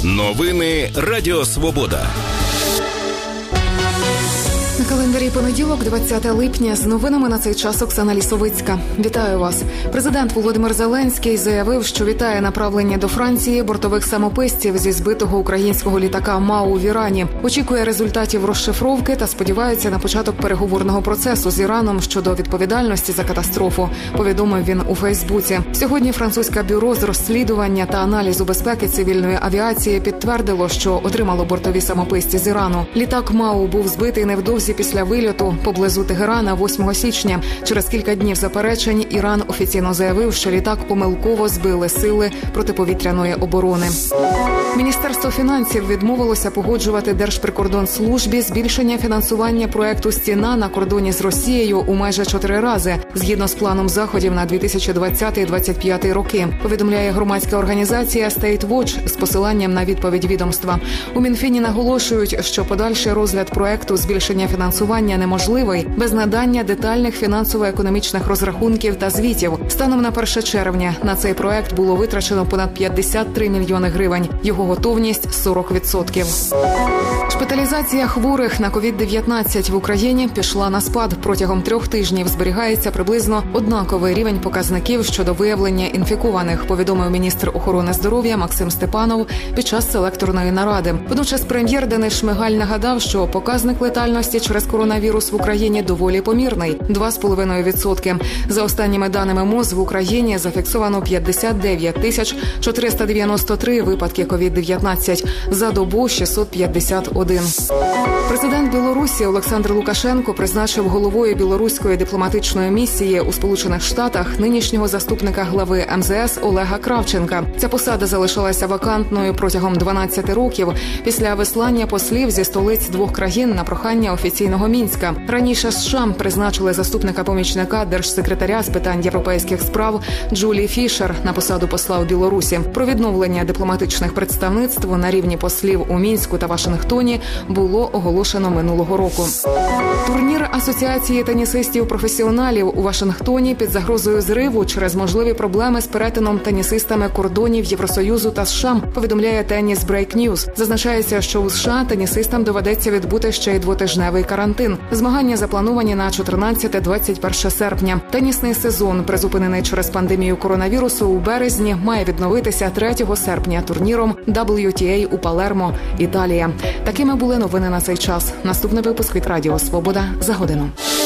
Новини Радіо Свобода. На календарі понеділок, 20 липня. З новинами на цей час Оксана Лісовицька. Вітаю вас. Президент Володимир Зеленський заявив, що вітає направлення до Франції бортових самописців зі збитого українського літака МАУ в Ірані. Очікує результатів розшифровки та сподівається на початок переговорного процесу з Іраном щодо відповідальності за катастрофу, повідомив він у Фейсбуці. Сьогодні французьке бюро з розслідування та аналізу безпеки цивільної авіації підтвердило, що отримало бортові самописці з Ірану. Літак МАУ був збитий невдовзі після вильоту поблизу Тегерана 8 січня. Через кілька днів заперечень Іран офіційно заявив, що літак помилково збили сили протиповітряної оборони. Міністерство фінансів відмовилося погоджувати Держприкордонслужбі збільшення фінансування проекту «Стіна» на кордоні з Росією у майже 4 рази, згідно з планом заходів на 2020-2025 роки, повідомляє громадська організація State Watch з посиланням на відповідь відомства. У Мінфіні наголошують, що подальший розгляд проекту збільшення фінансування неможливий без надання детальних фінансово-економічних розрахунків та звітів. Станом на 1 червня на цей проект було витрачено понад 53 мільйони гривень. Його готовність – 40%. Шпиталізація хворих на COVID-19 в Україні пішла на спад. Протягом 3 тижнів зберігається приблизно однаковий рівень показників щодо виявлення інфікованих, повідомив міністр охорони здоров'я Максим Степанов під час селекторної наради. Водночас прем'єр Денис Шмигаль нагадав, що показник летальності через коронавірус в Україні доволі помірний – 2,5%. За останніми даними МОЗ в Україні зафіксовано 59 тисяч 493 випадки COVID-19, за добу 651. Президент Білорусі Олександр Лукашенко призначив головою білоруської дипломатичної місії у Сполучених Штатах нинішнього заступника глави МЗС Олега Кравченка. Ця посада залишалася вакантною протягом 12 років після вислання послів зі столиць 2 країн на прохання офіційного Мінська. Раніше США призначили заступника помічника держсекретаря з питань європейських справ Джулі Фішер на посаду посла у Білорусі. Про відновлення дипломатичних представництв на рівні послів у Мінську та Вашингтоні було оголошено минулого року. Турнір Асоціації тенісистів-професіоналів у Вашингтоні під загрозою зриву через можливі проблеми з перетином тенісистами кордонів Євросоюзу та США, повідомляє Tennis Break News. Зазначається, що у США тенісистам доведеться відбути ще й 2-тижневий карантин. Змагання заплановані на 14-21 серпня. Тенісний сезон, призупинений через пандемію коронавірусу у березні, має відновитися 3 серпня турніром WTA у Палермо, Італія. Такими були новини на цей час. Наступний випуск від Радіо Свобода за годину.